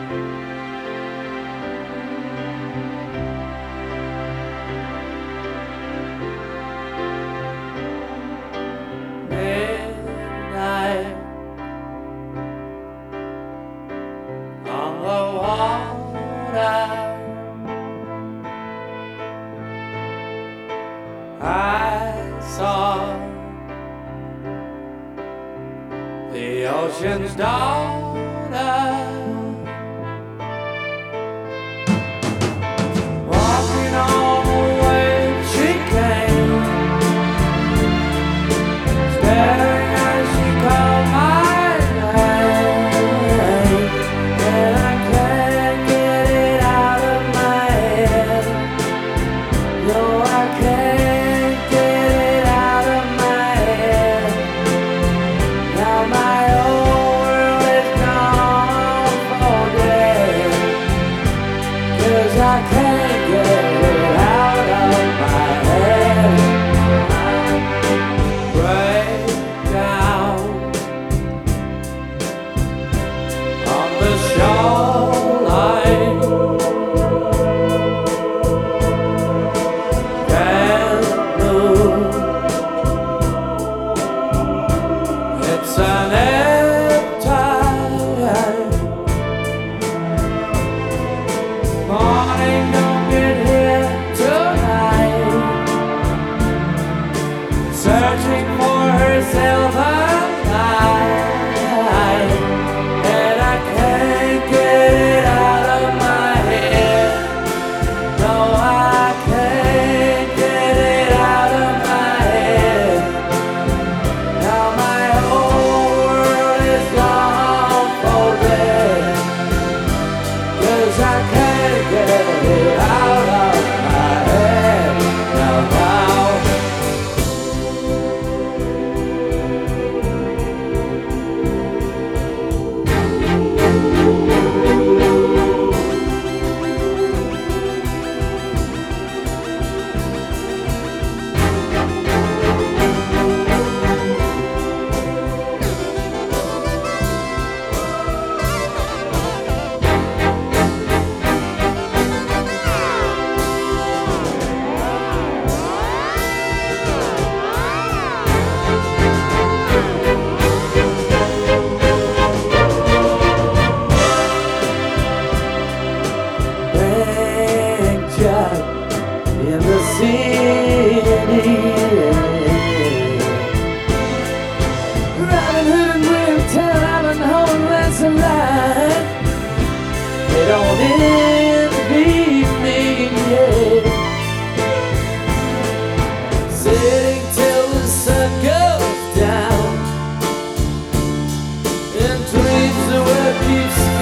Midnight on the water, I saw the ocean's daughter walking on the way she came, staring as she called my name, and I can't get it out of my head. No, I can't get it out of my head. Now my whole world is gone for dead, 'cause I can't get it out of my head. Break down on the shoreline, can't move. It's an empty morning, don't get here tonight, searching for herself a light, and I can't get it out of my head. No, I can't get it out of my head. Now my whole world is gone for dead, 'cause I can't get it out of my head. Now, picture in the city, Robin Hood and William Tell, Ivanhoe and Lancelot, they don't envy me yet. Sitting till the sun goes down and dreams of what keeps